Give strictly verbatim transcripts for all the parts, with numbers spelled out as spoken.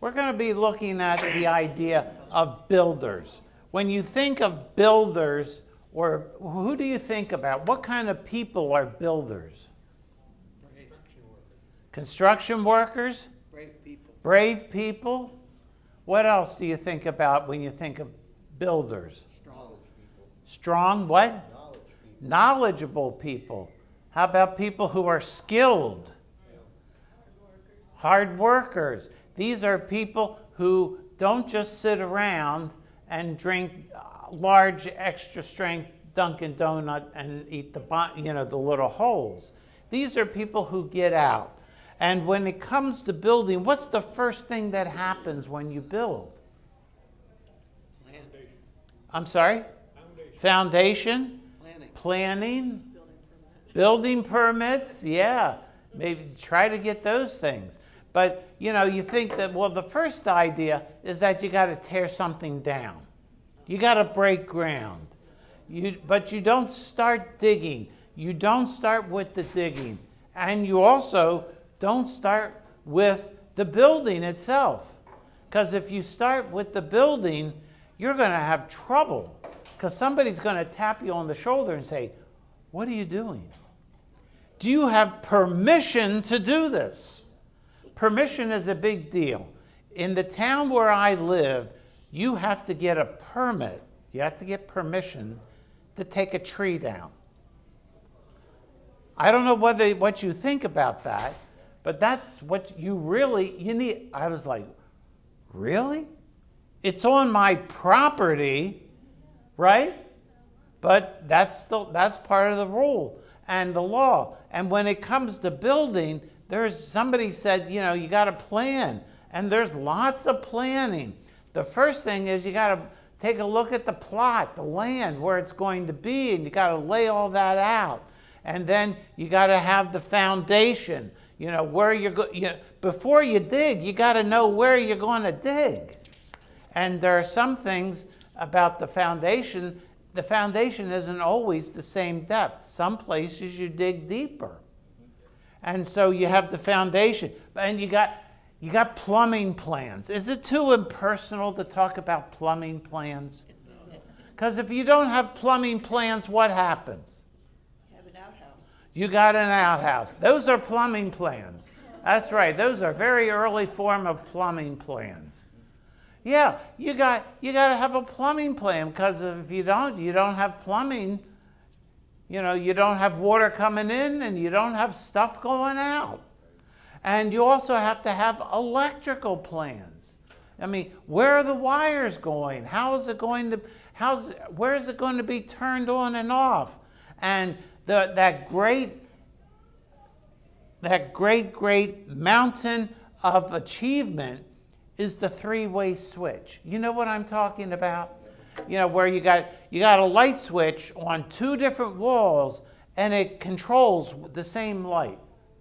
We're going to be looking at the idea of builders. When you think of builders, or who do you think about? What kind of people are builders? Construction workers? Brave people. Brave people? What else do you think about when you think of builders? Strong people. Strong what? Knowledge people. Knowledgeable people. How about people who are skilled? Hard workers. These are people who don't just sit around and drink large extra strength Dunkin' Donut and eat the, you know, the little holes. These are people who get out. And when it comes to building, what's the first thing that happens when you build? Foundation. I'm sorry? Foundation. Foundation? Planning. Planning? Building permits, yeah. Maybe try to get those things. But, you know, you think that, well, the first idea is that you got to tear something down. You got to break ground. You, but you don't start digging. You don't start with the digging. And you also don't start with the building itself. Because if you start with the building, you're going to have trouble. Because somebody's going to tap you on the shoulder and say, what are you doing? Do you have permission to do this? Permission is a big deal. In the town where I live, you have to get a permit. You have to get permission to take a tree down. I don't know whether what you think about that, but that's what you really, you need. I was like, really? It's on my property, right? But that's the that's part of the rule and the law. And when it comes to building, there's somebody said, you know, you got to plan, and there's lots of planning. The first thing is you got to take a look at the plot, the land, where it's going to be, and you got to lay all that out. And then you got to have the foundation, you know, where you're going. You know, before you dig, you got to know where you're going to dig. And there are some things about the foundation. The foundation isn't always the same depth. Some places you dig deeper. And so you have the foundation. And you got you got plumbing plans. Is it too impersonal to talk about plumbing plans? Because if you don't have plumbing plans, what happens? You have an outhouse. You got an outhouse. Those are plumbing plans. That's right. Those are very early form of plumbing plans. Yeah, you got you got to have a plumbing plan, because if you don't, you don't have plumbing. You know, you don't have water coming in, and you don't have stuff going out. And you also have to have electrical plans. I mean, where are the wires going? How is it going to, how's, where is it going to be turned on and off? And the, that great, that great, great mountain of achievement is the three-way switch. You know what I'm talking about? You know, where you got you got a light switch on two different walls, and it controls the same light.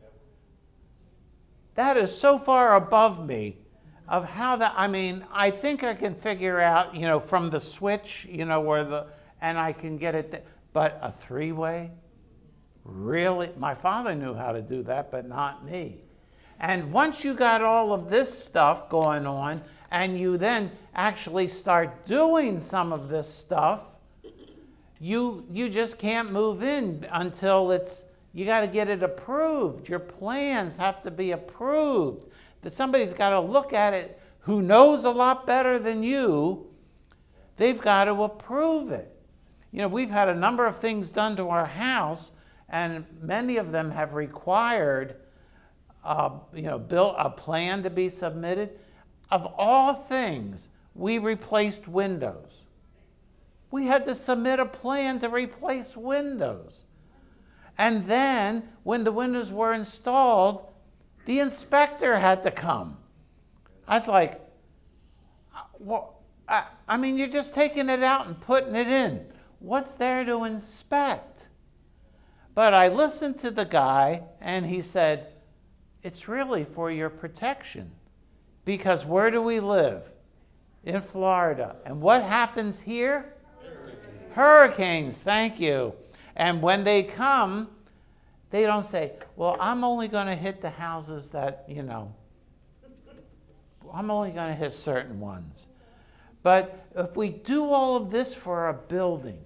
That is so far above me of how that, I mean, I think I can figure out, you know, from the switch, you know, where the, and I can get it, th- but a three-way? Really? My father knew how to do that, but not me. And once you got all of this stuff going on, and you then actually start doing some of this stuff, you you just can't move in until it's, you got to get it approved. Your plans have to be approved. That somebody's got to look at it who knows a lot better than you. They've got to approve it. You know, we've had a number of things done to our house, and many of them have required uh, you know, built a plan to be submitted. Of all things, we replaced windows. We had to submit a plan to replace windows. And then, when the windows were installed, the inspector had to come. I was like, well, I, I mean, you're just taking it out and putting it in. What's there to inspect? But I listened to the guy, and he said, it's really for your protection. Because where do we live? In Florida. And what happens here? Hurricanes. Hurricanes, thank you. And when they come, they don't say, well, I'm only going to hit the houses that, you know, I'm only going to hit certain ones. But if we do all of this for a building,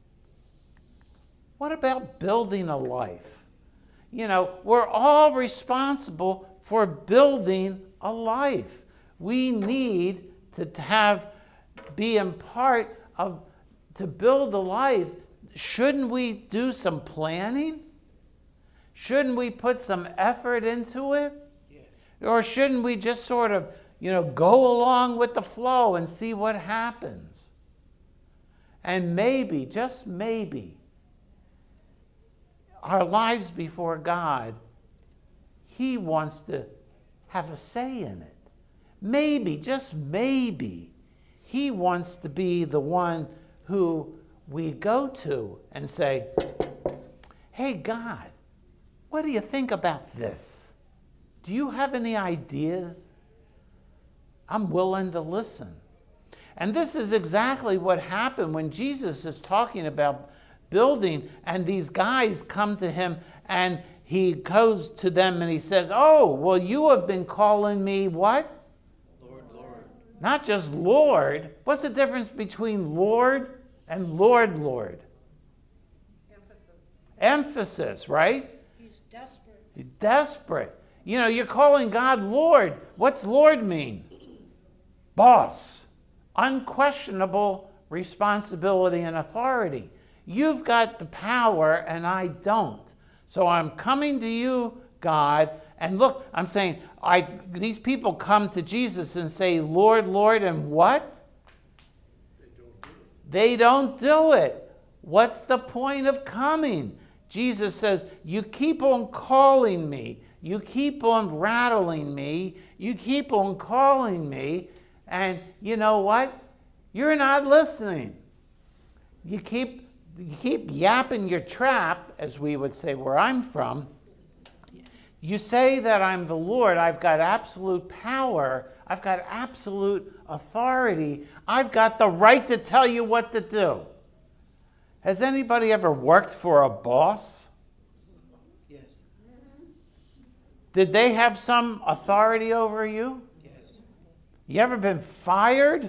what about building a life? You know, we're all responsible for building a life. We need to have, be in part of, to build a life. Shouldn't we do some planning? Shouldn't we put some effort into it? Yes. Or shouldn't we just sort of, you know, go along with the flow and see what happens? And maybe, just maybe, our lives before God, He wants to have a say in it. Maybe, just maybe, He wants to be the one who we go to and say, hey, God, what do you think about this? Do you have any ideas? I'm willing to listen. And this is exactly what happened when Jesus is talking about building, and these guys come to him, and he goes to them and he says, oh, well, you have been calling me what? Lord, Lord. Not just Lord. What's the difference between Lord and Lord, Lord? Emphasis. Emphasis, right? He's desperate. He's desperate. You know, you're calling God Lord. What's Lord mean? Boss. Unquestionable responsibility and authority. You've got the power and I don't. So I'm coming to you, God, and look, I'm saying, I, these people come to Jesus and say, Lord, Lord, and what? They don't do it. What's the point of coming? Jesus says, you keep on calling me. You keep on rattling me. You keep on calling me. And you know what? You're not listening. You keep, you keep yapping your trap, as we would say where I'm from. You say that I'm the Lord. I've got absolute power. I've got absolute authority. I've got the right to tell you what to do. Has anybody ever worked for a boss? Yes. Did they have some authority over you? Yes. You ever been fired?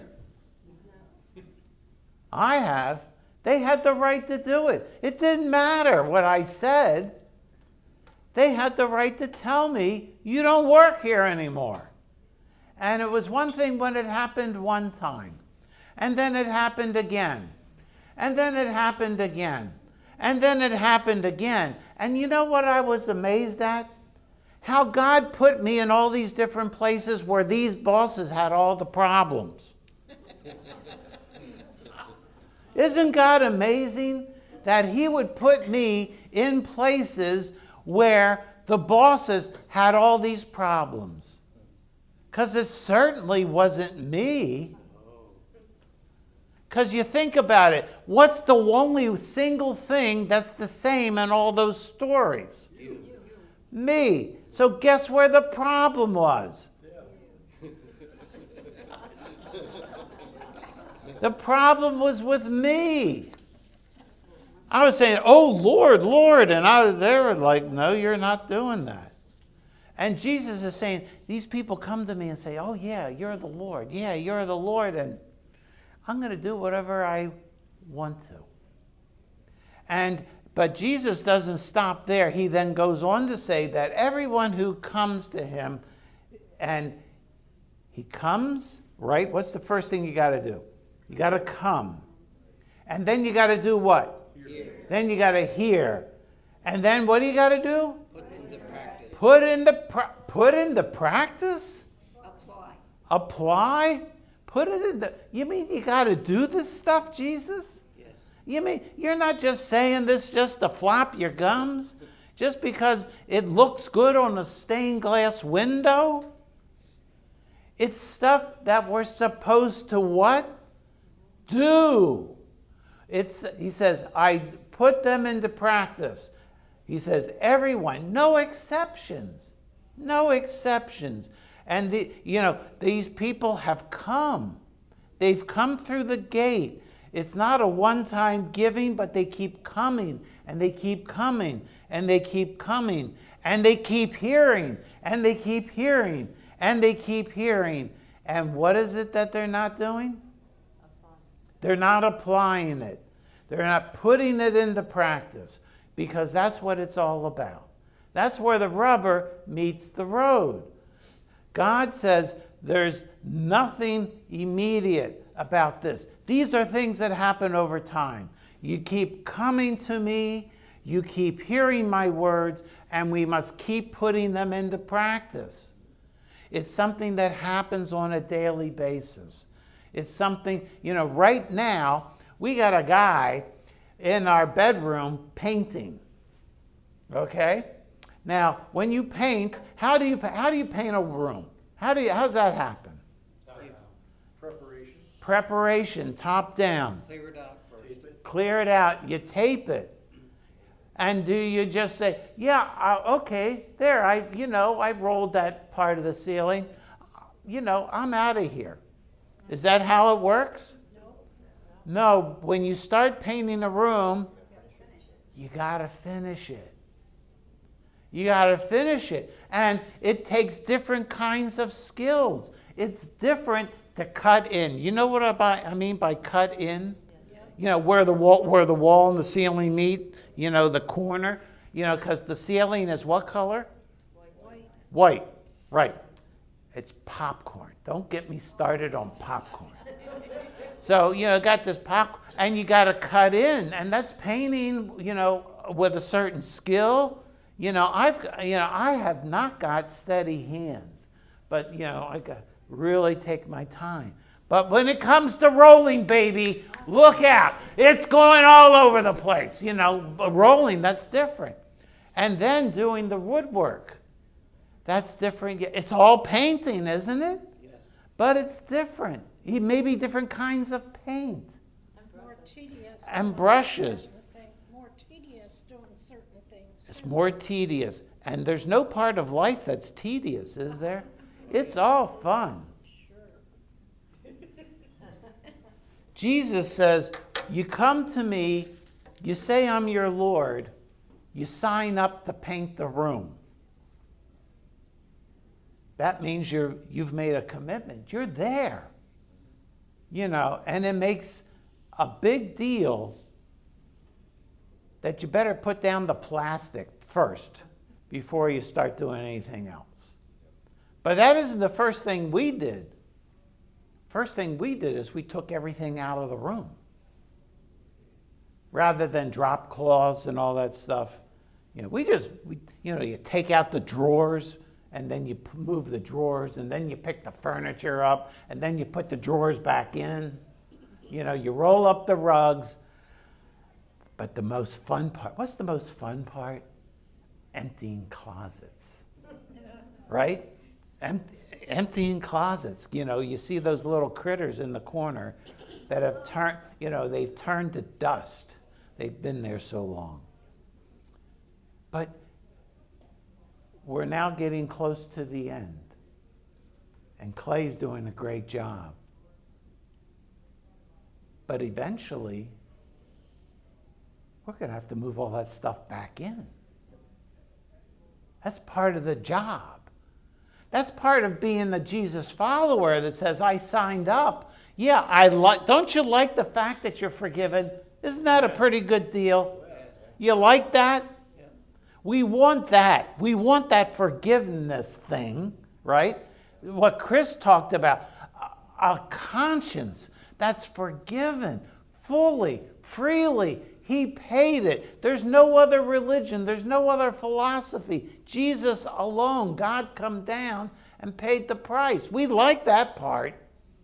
I have. They had the right to do it. It didn't matter what I said. They had the right to tell me, you don't work here anymore. And it was one thing when it happened one time. And then it happened again. And then it happened again. And then it happened again. And you know what I was amazed at? How God put me in all these different places where these bosses had all the problems. Isn't God amazing that He would put me in places where the bosses had all these problems? Because it certainly wasn't me. Because you think about it, what's the only single thing that's the same in all those stories? You. Me. So guess where the problem was? The problem was with me. I was saying, oh, Lord, Lord. And I, they were like, no, you're not doing that. And Jesus is saying, these people come to me and say, oh, yeah, you're the Lord. Yeah, you're the Lord. And I'm going to do whatever I want to. And but Jesus doesn't stop there. He then goes on to say that everyone who comes to him, and he comes, right? What's the first thing you got to do? You got to come. And then you got to do what? Hear. Then you got to hear. And then what do you got to do? Put into practice. Put into, pra- put into practice? Apply. Apply? Put it into... You mean you got to do this stuff, Jesus? Yes. You mean you're not just saying this just to flap your gums? Just because it looks good on a stained glass window? It's stuff that we're supposed to what? Do. It's, he says, I put them into practice. He says, everyone, no exceptions. No exceptions. And, the, you know, these people have come. They've come through the gate. It's not a one-time giving, but they keep coming, and they keep coming, and they keep coming, and they keep hearing, and they keep hearing, and they keep hearing. And what is it that they're not doing? They're not applying it. They're not putting it into practice, because that's what it's all about. That's where the rubber meets the road. God says there's nothing immediate about this. These are things that happen over time. You keep coming to me, you keep hearing my words, and we must keep putting them into practice. It's something that happens on a daily basis. It's something, you know, right now, we got a guy in our bedroom painting. Okay? Now, when you paint, how do you how do you paint a room? How do you how does that happen? Preparation. Preparation, top down. Clear it out first. Clear it out. You tape it. And do you just say, yeah, uh, okay, there, I, you know, I rolled that part of the ceiling. You know, I'm out of here. Is that how it works? No. When you start painting a room, you got to finish it. You got to finish it. And it takes different kinds of skills. It's different to cut in. You know what I, by, I mean by cut in? You know, where the wall, where the wall and the ceiling meet, you know, the corner, you know, because the ceiling is what color? White. White, right. It's popcorn. Don't get me started on popcorn. So, you know, got this pop, and you got to cut in, and that's painting, you know, with a certain skill. You know, I've, you know, I have not got steady hands, but, you know, I got really take my time. But when it comes to rolling, baby, look out. It's going all over the place. You know, rolling, that's different. And then doing the woodwork, that's different. It's all painting, isn't it? Yes. But it's different. Maybe different kinds of paint. More tedious. And brushes. More tedious doing certain things. It's more tedious. And there's no part of life that's tedious, is there? It's all fun. Jesus says, you come to me, you say I'm your Lord, you sign up to paint the room. That means you're, you've made a commitment. You're there. You know, and it makes a big deal that you better put down the plastic first before you start doing anything else. But that isn't the first thing we did. First thing we did is we took everything out of the room. Rather than drop cloths and all that stuff, you know, we just, we, you know, you take out the drawers, and then you move the drawers, and then you pick the furniture up, and then you put the drawers back in. You know, you roll up the rugs. But the most fun part, what's the most fun part? Emptying closets, right? Empty. Emptying closets. You know, you see those little critters in the corner that have turned, you know, they've turned to dust. They've been there so long. But we're now getting close to the end. And Clay's doing a great job. But eventually, we're going to have to move all that stuff back in. That's part of the job. That's part of being the Jesus follower that says, I signed up. Yeah, I like. Don't you like the fact that you're forgiven? Isn't that a pretty good deal? You like that? Yeah. We want that. We want that forgiveness thing, right? What Chris talked about, a conscience that's forgiven fully, freely. He paid it. There's no other religion. There's no other philosophy. Jesus alone, God come down and paid the price. We like that part.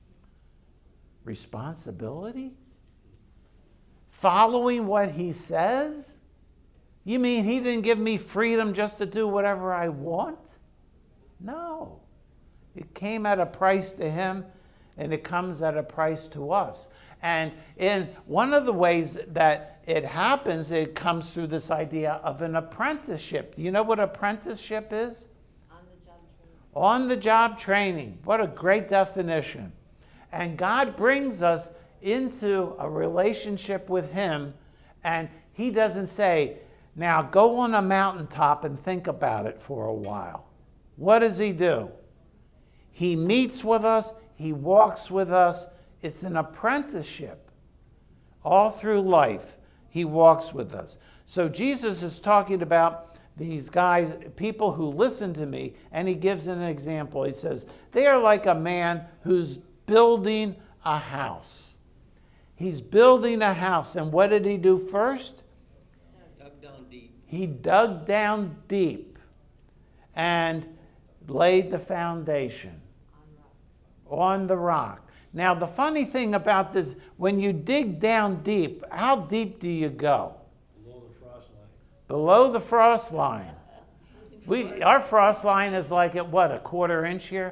Responsibility? Following what he says? You mean he didn't give me freedom just to do whatever I want? No. It came at a price to him, and it comes at a price to us. And in one of the ways that it happens, it comes through this idea of an apprenticeship. Do you know what apprenticeship is? On-the-job training. On-the-job training. What a great definition. And God brings us into a relationship with him, and he doesn't say, now go on a mountaintop and think about it for a while. What does he do? He meets with us, He walks with us. It's an apprenticeship. All through life, he walks with us. So Jesus is talking about these guys, people who listen to me, and he gives an example. He says, they are like a man who's building a house. He's building a house. And what did he do first? Dug down deep. He dug down deep and laid the foundation on the rock. Now, the funny thing about this, when you dig down deep, how deep do you go? Below the frost line. Below the frost line. We, our frost line is like at what, a quarter inch here?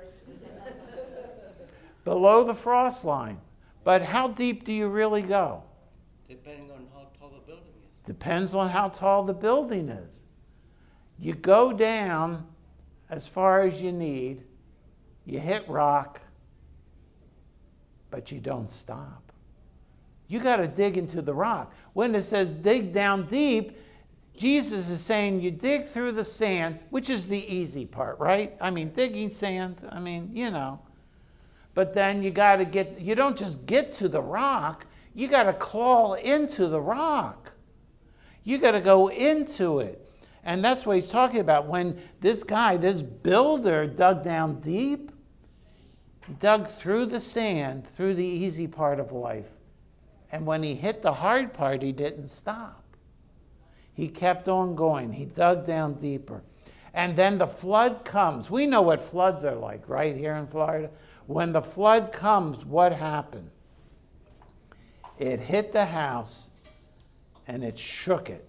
Below the frost line. But how deep do you really go? Depending on how tall the building is. Depends on how tall the building is. You go down as far as you need, you hit rock, but you don't stop. You got to dig into the rock. When it says dig down deep, Jesus is saying you dig through the sand, which is the easy part, right? I mean, digging sand, I mean, you know. But then you got to get, you don't just get to the rock, you got to claw into the rock. You got to go into it. And that's what he's talking about. When this guy, this builder, dug down deep, he dug through the sand, through the easy part of life. And when he hit the hard part, he didn't stop. He kept on going. He dug down deeper. And then the flood comes. We know what floods are like, right, here in Florida. When the flood comes, what happened? It hit the house and it shook it.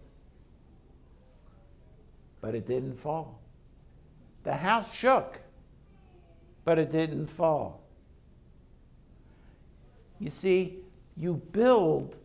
But it didn't fall. The house shook, but it didn't fall. You see, you build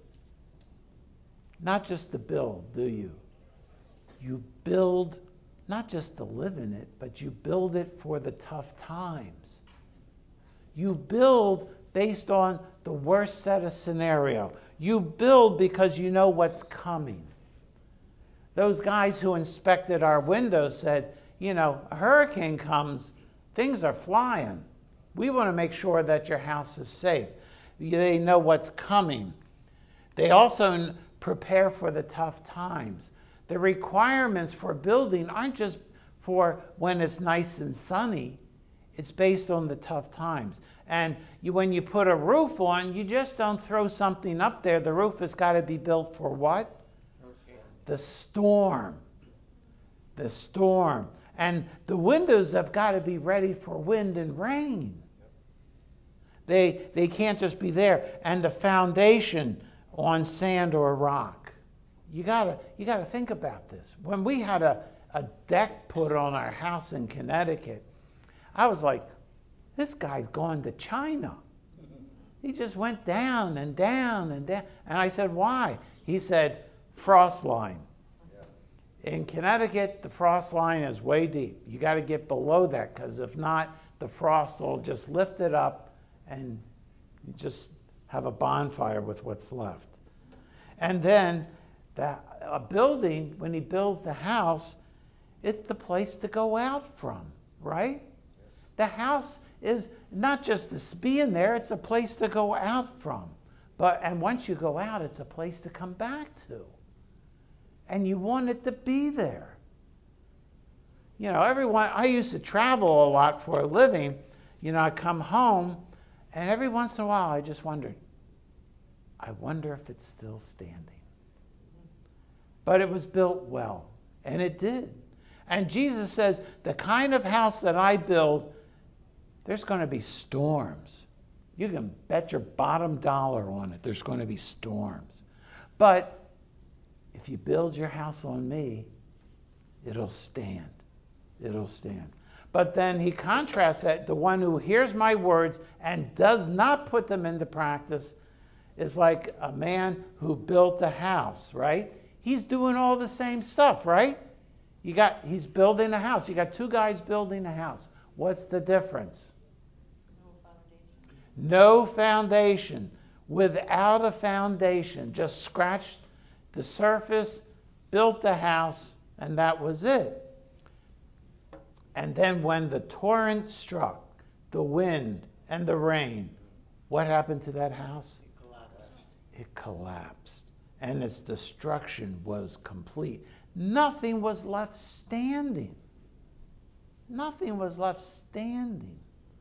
not just to build, do you? You build not just to live in it, but you build it for the tough times. You build based on the worst set of scenario. You build because you know what's coming. Those guys who inspected our windows said, you know, a hurricane comes, things are flying. We want to make sure that your house is safe. They know what's coming. They also prepare for the tough times. The requirements for building aren't just for when it's nice and sunny. It's based on the tough times. And you, when you put a roof on, you just don't throw something up there. The roof has got to be built for what? Okay. The storm. The storm. And the windows have got to be ready for wind and rain. They, they can't just be there. And the foundation on sand or rock. You gotta, you gotta think about this. When we had a, a deck put on our house in Connecticut, I was like, this guy's going to China. He just went down and down and down. And I said, why? He said, frost line. In Connecticut, the frost line is way deep. You got to get below that, because if not, the frost will just lift it up and you just have a bonfire with what's left. And then the, a building, when he builds the house, it's the place to go out from, right? The house is not just to be in there, it's a place to go out from. But, and once you go out, it's a place to come back to. And you want it to be there. You know, everyone, I used to travel a lot for a living. You know, I come home, and every once in a while I just wondered, I wonder if it's still standing. But it was built well, and it did. And Jesus says, the kind of house that I build, there's going to be storms. You can bet your bottom dollar on it, there's going to be storms. But if you build your house on me, it'll stand. It'll stand. But then he contrasts that the one who hears my words and does not put them into practice is like a man who built a house, right? He's doing all the same stuff, right? You got, he's building a house. You got two guys building a house. What's the difference? No foundation. No foundation. Without a foundation, just scratched the surface, built the house, and that was it. And then when the torrent struck, the wind and the rain. What happened to that house? It collapsed. It collapsed, and its destruction was complete. Nothing was left standing. Nothing was left standing.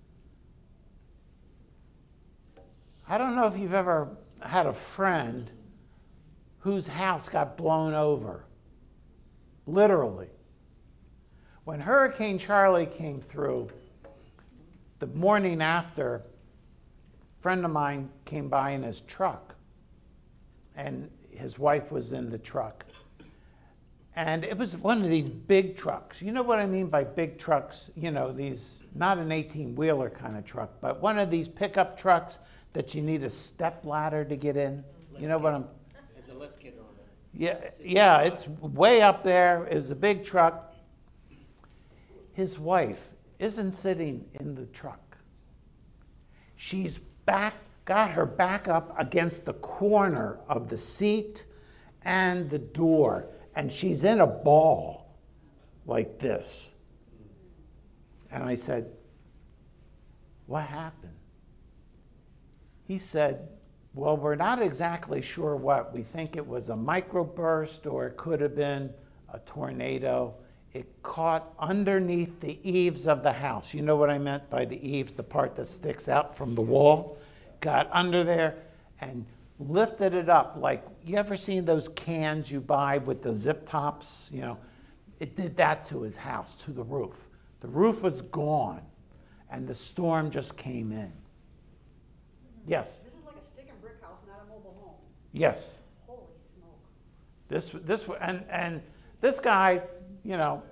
I don't know if you've ever had a friend whose house got blown over, literally. When Hurricane Charlie came through, the morning after, a friend of mine came by in his truck, and his wife was in the truck. And it was one of these big trucks. You know what I mean by big trucks? You know, these, not an eighteen-wheeler kind of truck, but one of these pickup trucks that you need a step ladder to get in. You know what I'm... It's a lift kit on it. Yeah, yeah, it's way up there. It was a big truck. His wife isn't sitting in the truck. She's back, got her back up against the corner of the seat and the door, and she's in a ball like this. And I said, "What happened?" He said, "Well, we're not exactly sure what. We think it was a microburst, or it could have been a tornado. It caught underneath the eaves of the house." You know what I meant by the eaves, the part that sticks out from the wall? Got under there and lifted it up like, you ever seen those cans you buy with the zip tops? You know, it did that to his house, to the roof. The roof was gone, and the storm just came in. Yes? This is like a stick and brick house, not a mobile home. Yes. Holy smoke. This, this, and, and this guy, you know,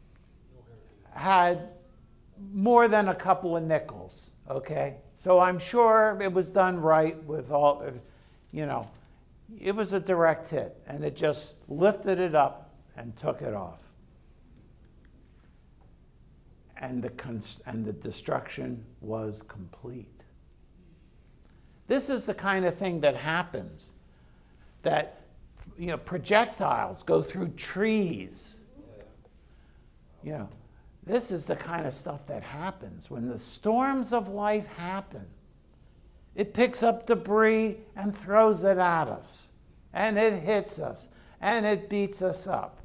had more than a couple of nickels, okay? So I'm sure it was done right with all, you know, it was a direct hit, and it just lifted it up and took it off. And the, cons- and the destruction was complete. This is the kind of thing that happens, that, you know, projectiles go through trees. You know, this is the kind of stuff that happens when the storms of life happen. It picks up debris and throws it at us, and it hits us, and it beats us up.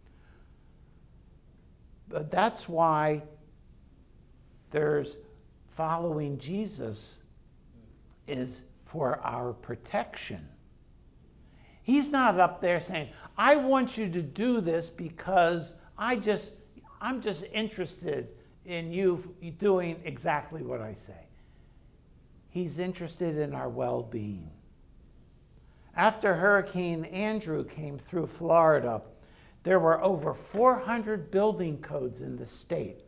But that's why there's following Jesus is for our protection. He's not up there saying, "I want you to do this because I just, I'm just interested in you doing exactly what I say." He's interested in our well-being. After Hurricane Andrew came through Florida, there were over four hundred building codes in the state,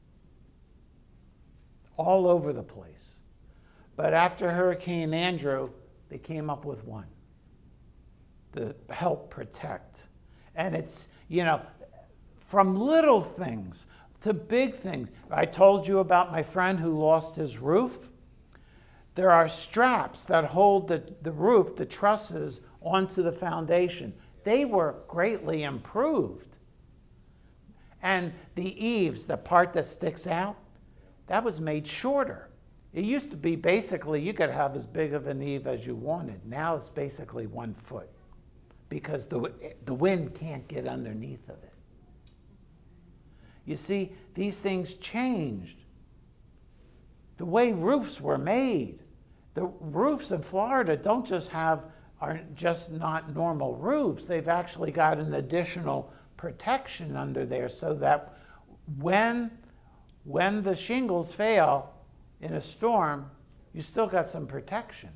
all over the place. But after Hurricane Andrew, they came up with one to help protect. And it's, you know, from little things to big things. I told you about my friend who lost his roof. There are straps that hold the, the roof, the trusses, onto the foundation. They were greatly improved. And the eaves, the part that sticks out, that was made shorter. It used to be basically you could have as big of an eave as you wanted. Now it's basically one foot because the, the wind can't get underneath of it. You see, these things changed. The way roofs were made. The roofs in Florida don't just have, are just not normal roofs. They've actually got an additional protection under there so that when, when the shingles fail in a storm, you still got some protection.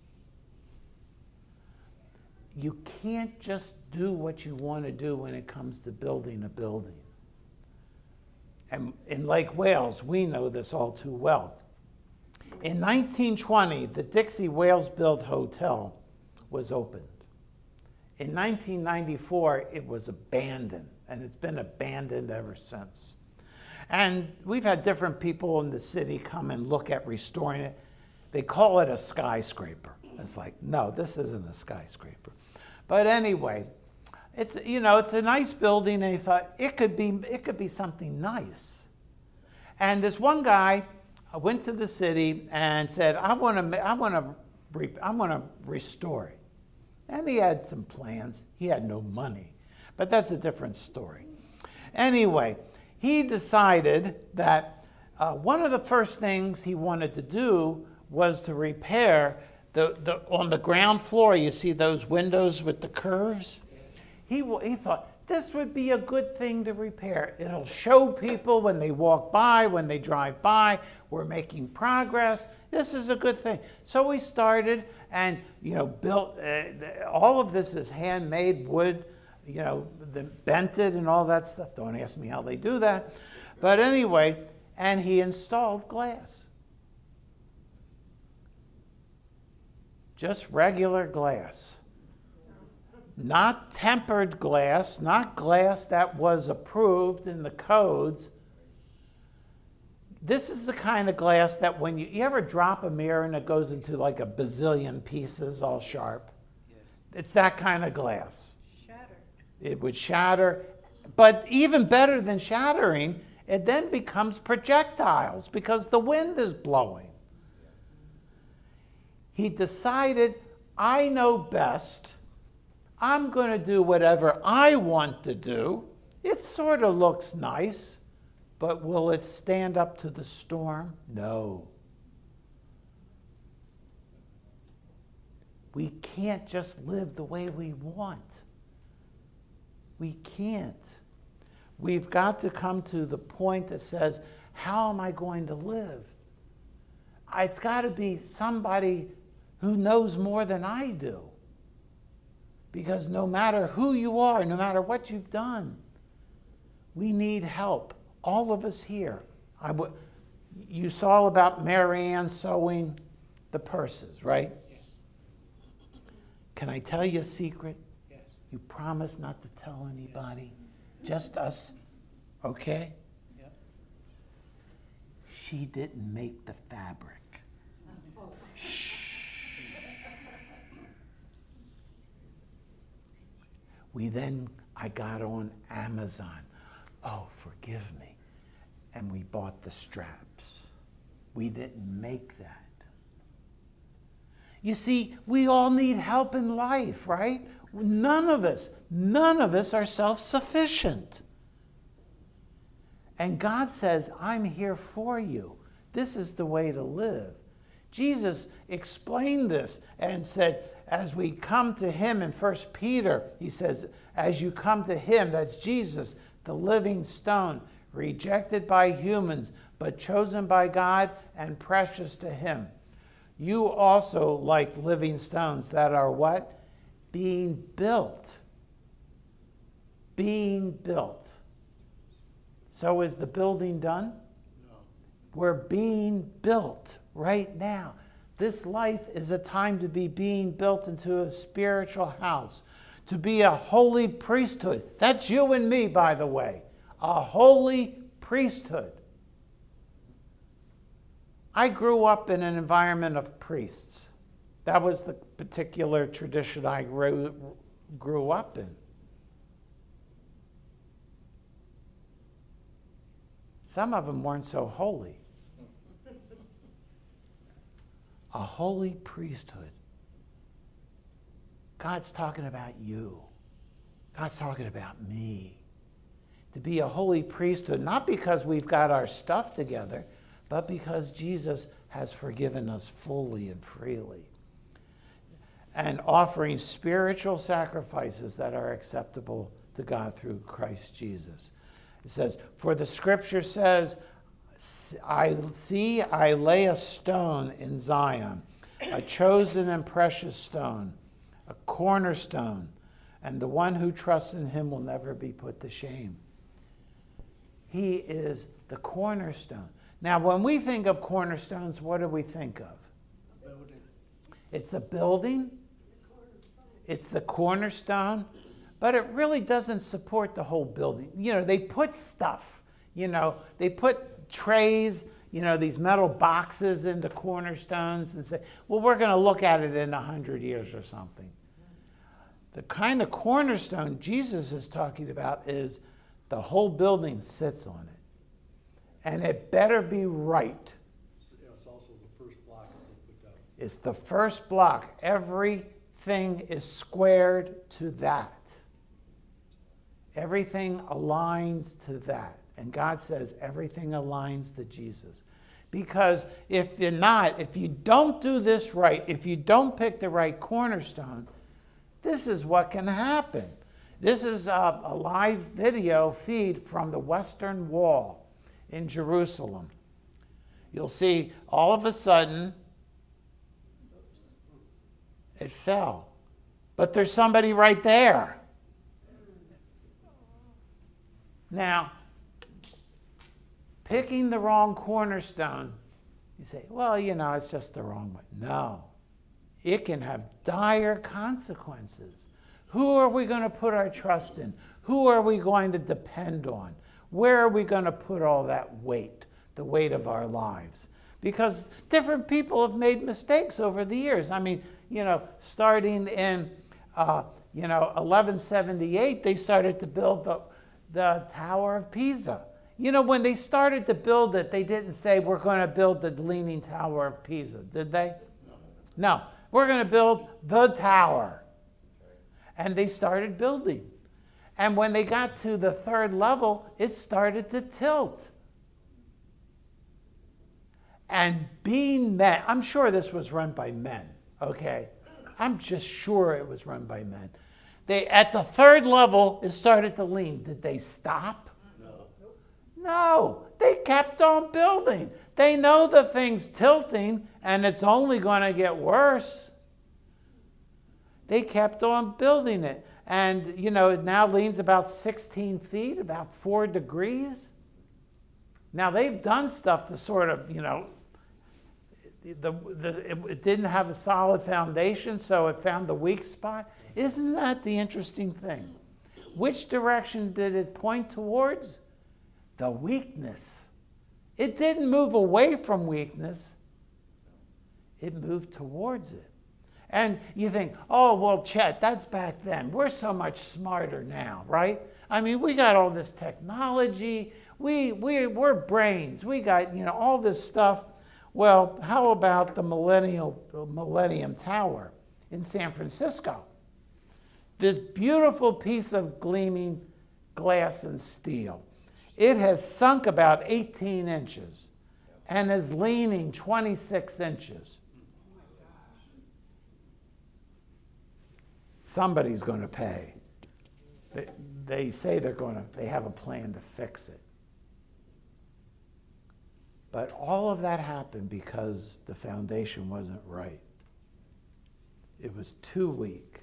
You can't just do what you want to do when it comes to building a building. And in Lake Wales, we know this all too well. In nineteen twenty, the Dixie Wales-Built Hotel was opened. In nineteen ninety-four, it was abandoned, and it's been abandoned ever since. And we've had different people in the city come and look at restoring it. They call it a skyscraper. It's like, no, this isn't a skyscraper. But anyway, it's, you know, it's a nice building, and they thought it could be, it could be something nice. And this one guy I went to the city and said, I want to, I want to, I want to restore it. And he had some plans. He had no money, but that's a different story. Anyway, he decided that uh, one of the first things he wanted to do was to repair the, the on the ground floor. You see those windows with the curves? He, he thought, this would be a good thing to repair. It'll show people when they walk by, when they drive by, we're making progress. This is a good thing. So we started and, you know, built, uh, all of this is handmade wood, you know, the, bent it and all that stuff. Don't ask me how they do that. But anyway, and he installed glass. Just regular glass. Not tempered glass, not glass that was approved in the codes. This is the kind of glass that when you, you ever drop a mirror and it goes into like a bazillion pieces all sharp? Yes. It's that kind of glass. Shattered. It would shatter. But even better than shattering, it then becomes projectiles because the wind is blowing. He decided, I know best. I'm going to do whatever I want to do. It sort of looks nice, but will it stand up to the storm? No. We can't just live the way we want. We can't. We've got to come to the point that says, how am I going to live? It's got to be somebody who knows more than I do. Because no matter who you are, no matter what you've done, we need help. All of us here. I w- you saw about Marianne sewing the purses, right? Yes. Can I tell you a secret? Yes. You promise not to tell anybody? Just us? Okay? Yep. She didn't make the fabric. Shh. We then, I got on Amazon. Oh, forgive me. And we bought the straps. We didn't make that. You see, we all need help in life, right? None of us, none of us are self-sufficient. And God says, I'm here for you. This is the way to live. Jesus explained this and said, as we come to him in First Peter, he says, as you come to him, that's Jesus, the living stone, rejected by humans, but chosen by God and precious to him. You also, like living stones that are what? Being built. Being built. So is the building done? No. We're being built right now. This life is a time to be being built into a spiritual house, to be a holy priesthood. That's you and me, by the way. A holy priesthood. I grew up in an environment of priests. That was the particular tradition I grew, grew up in. Some of them weren't so holy. A holy priesthood. God's talking about you. God's talking about me. To be a holy priesthood, not because we've got our stuff together, but because Jesus has forgiven us fully and freely. And offering spiritual sacrifices that are acceptable to God through Christ Jesus. It says, for the scripture says, I see, I lay a stone in Zion, a chosen and precious stone, a cornerstone, and the one who trusts in him will never be put to shame. He is the cornerstone. Now, when we think of cornerstones, what do we think of? Building. It's a building. It's the cornerstone. But it really doesn't support the whole building. You know, they put stuff, you know, they put trays, you know, these metal boxes into cornerstones and say, well, we're going to look at it in a hundred years or something. The kind of cornerstone Jesus is talking about is the whole building sits on it. And it better be right. It's the first block. Everything is squared to that. Everything aligns to that. And God says everything aligns to Jesus. Because if you're not, if you don't do this right, if you don't pick the right cornerstone, this is what can happen. This is a, a live video feed from the Western Wall in Jerusalem. You'll see all of a sudden it fell. But there's somebody right there. Now, picking the wrong cornerstone, you say, well, you know, it's just the wrong one. No. It can have dire consequences. Who are we going to put our trust in? Who are we going to depend on? Where are we going to put all that weight, the weight of our lives? Because different people have made mistakes over the years. I mean, you know, starting in, uh, you know, eleven seventy-eight, they started to build the, the Tower of Pisa. You know, when they started to build it, they didn't say, we're going to build the Leaning Tower of Pisa, did they? No. No. We're going to build the tower. And they started building. And when they got to the third level, it started to tilt. And being men, I'm sure this was run by men, okay? I'm just sure it was run by men. They, at the third level, it started to lean. Did they stop? No. No, they kept on building. They know the thing's tilting and it's only going to get worse. They kept on building it. And, you know, it now leans about sixteen feet, about four degrees. Now, they've done stuff to sort of, you know, the, the, it, it didn't have a solid foundation, so it found the weak spot. Isn't that the interesting thing? Which direction did it point towards? The weakness. It didn't move away from weakness. It moved towards it. And you think, oh, well, Chet, that's back then. We're so much smarter now, right? I mean, we got all this technology. We, we, we're brains. We got, you know, all this stuff. Well, how about the Millennial, the Millennium Tower in San Francisco? This beautiful piece of gleaming glass and steel. It has sunk about eighteen inches and is leaning twenty-six inches. Somebody's going to pay. They, they say they're going to, they have a plan to fix it. But all of that happened because the foundation wasn't right. It was too weak.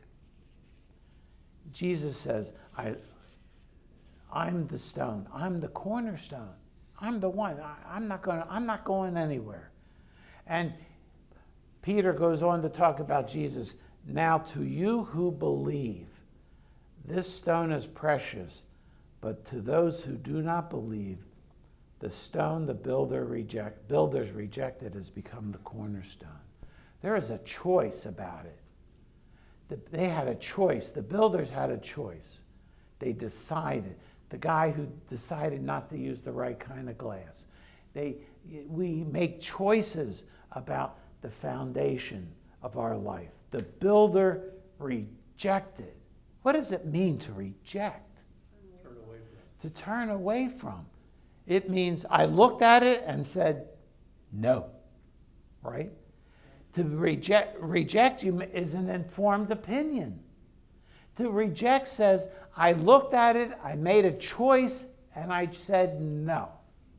Jesus says, I, I'm the stone. I'm the cornerstone. I'm the one. I, I'm not going. I'm not going anywhere. And Peter goes on to talk about Jesus. Now to you who believe, this stone is precious, but to those who do not believe, the stone the builder reject, builders rejected has become the cornerstone. There is a choice about it. They had a choice. The builders had a choice. They decided. The guy who decided not to use the right kind of glass. They, we make choices about the foundation of our life. The builder rejected. What does it mean to reject? Turn away from. To turn away from. It means I looked at it and said, no, right? To reject, reject you is an informed opinion. To reject says, I looked at it, I made a choice, and I said no.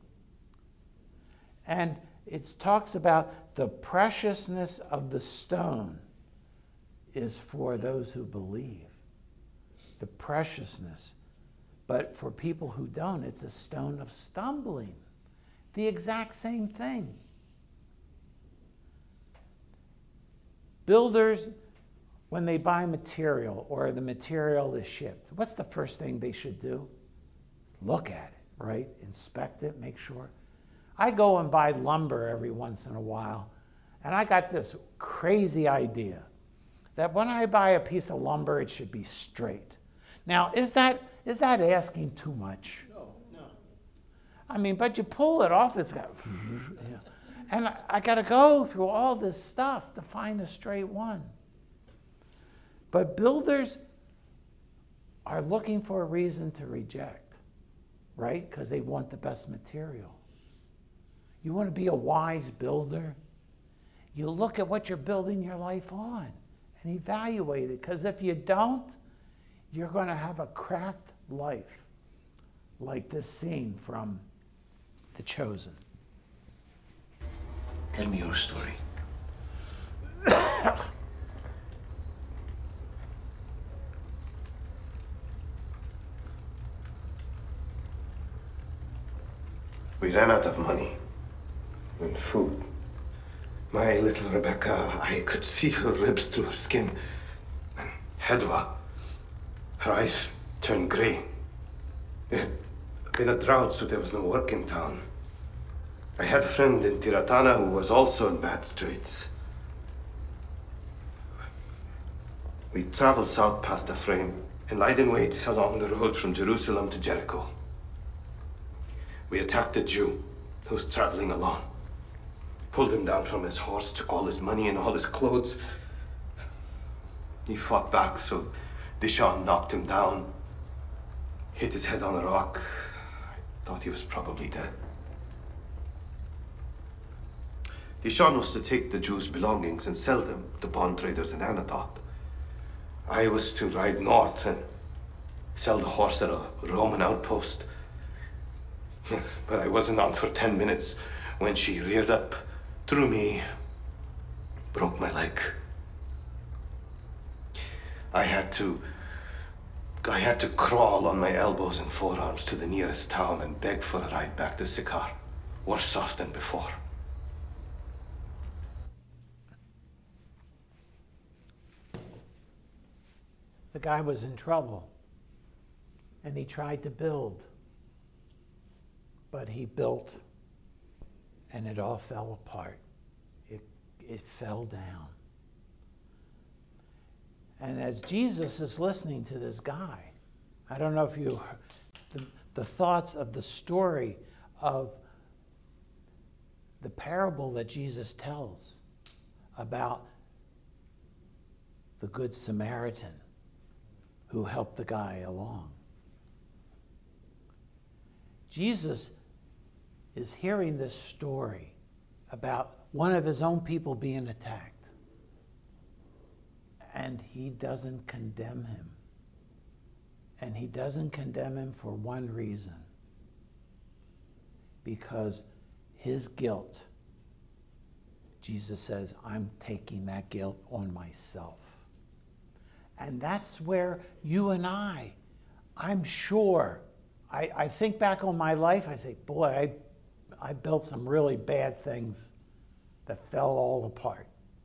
And it talks about the preciousness of the stone is for those who believe. The preciousness. But for people who don't, it's a stone of stumbling. The exact same thing. Builders, when they buy material or the material is shipped, what's the first thing they should do? Look at it, right? Inspect it, make sure. I go and buy lumber every once in a while, and I got this crazy idea that when I buy a piece of lumber, it should be straight. Now, is that is that asking too much? No. No. I mean, but you pull it off, it's got, yeah. And I, I got to go through all this stuff to find a straight one. But builders are looking for a reason to reject, right? Because they want the best material. You want to be a wise builder? You look at what you're building your life on and evaluate it. Because if you don't, you're going to have a cracked life, like this scene from The Chosen. Tell me your story. We ran out of money and food. My little Rebecca, I could see her ribs through her skin. And Hedwa, her eyes turned gray. There had been a drought, so there was no work in town. I had a friend in Tiratana who was also in bad straits. We traveled south past Ephraim and lied in wait along the road from Jerusalem to Jericho. We attacked a Jew who was traveling along, pulled him down from his horse, took all his money and all his clothes. He fought back, so Dishon knocked him down, hit his head on a rock. I thought he was probably dead. Dishon was to take the Jews' belongings and sell them to bond traders in Anathoth. I was to ride north and sell the horse at a Roman outpost. But I wasn't on for ten minutes when she reared up, threw me, broke my leg. I had to, I had to crawl on my elbows and forearms to the nearest town and beg for a ride back to Sychar, worse off than before. The guy was in trouble, and he tried to build. But he built, and it all fell apart. It, it fell down. And as Jesus is listening to this guy, I don't know if you, the, the thoughts of the story of the parable that Jesus tells about the Good Samaritan who helped the guy along. Jesus is hearing this story about one of his own people being attacked. And he doesn't condemn him. And he doesn't condemn him for one reason. Because his guilt, Jesus says, I'm taking that guilt on myself. And that's where you and I, I'm sure, I, I think back on my life, I say, boy, I, I built some really bad things that fell all apart.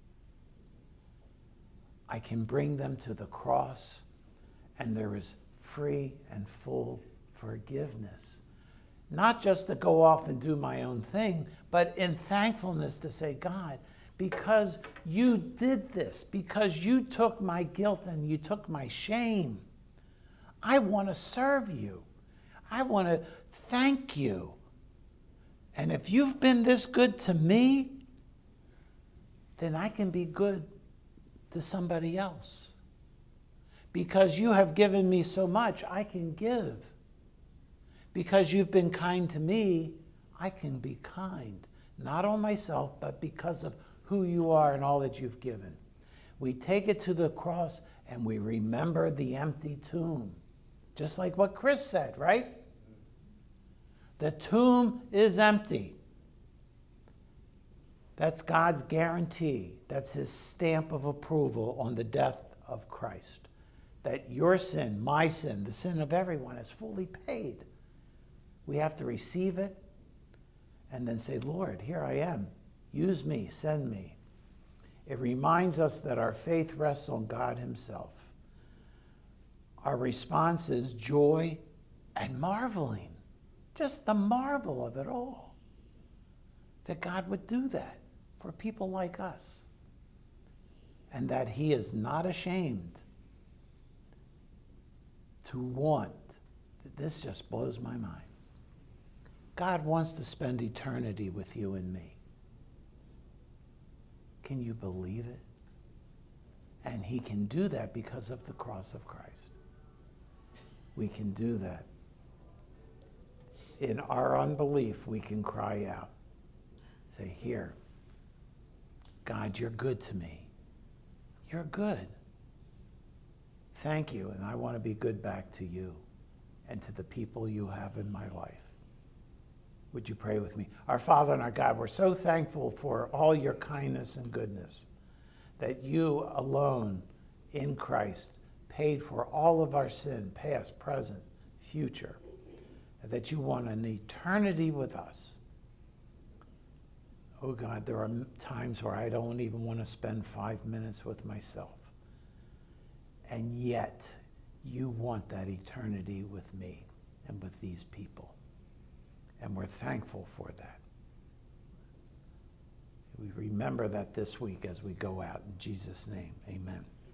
I can bring them to the cross, and there is free and full forgiveness. Not just to go off and do my own thing, but in thankfulness to say, God, because you did this, because you took my guilt and you took my shame, I want to serve you. I want to thank you. And if you've been this good to me, then I can be good to somebody else. Because you have given me so much, I can give. Because you've been kind to me, I can be kind. Not on myself, but because of who you are and all that you've given. We take it to the cross and we remember the empty tomb. Just like what Chris said, right? The tomb is empty. That's God's guarantee. That's his stamp of approval on the death of Christ. That your sin, my sin, the sin of everyone is fully paid. We have to receive it and then say, Lord, here I am. Use me, send me. It reminds us that our faith rests on God himself. Our response is joy and marveling. Just the marvel of it all. That God would do that for people like us. And that he is not ashamed to want. This just blows my mind. God wants to spend eternity with you and me. Can you believe it? And he can do that because of the cross of Christ. We can do that. In our unbelief, we can cry out. Say, here, God, you're good to me. You're good. Thank you, and I want to be good back to you and to the people you have in my life. Would you pray with me? Our Father and our God, we're so thankful for all your kindness and goodness, that you alone in Christ paid for all of our sin, past, present, future, and that you want an eternity with us. Oh God, there are times where I don't even want to spend five minutes with myself. And yet, you want that eternity with me and with these people. And we're thankful for that. We remember that this week as we go out. In Jesus' name, amen.